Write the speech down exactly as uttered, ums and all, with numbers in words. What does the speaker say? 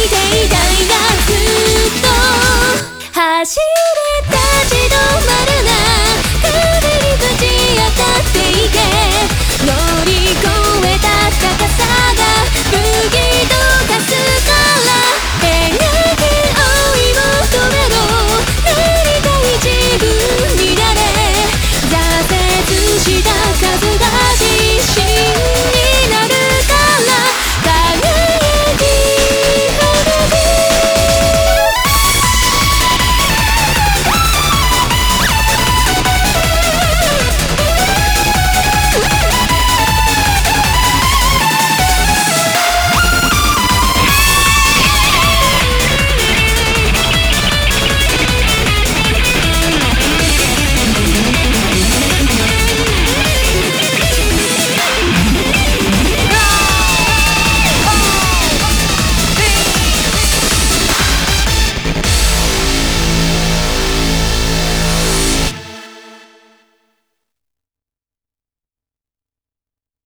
デイダイがずっと走れ立ち止まるな壁にぶち当たっていけ乗り越えた高さが不義と化すからエネルギーを追い求めろなりたい自分になれ挫折した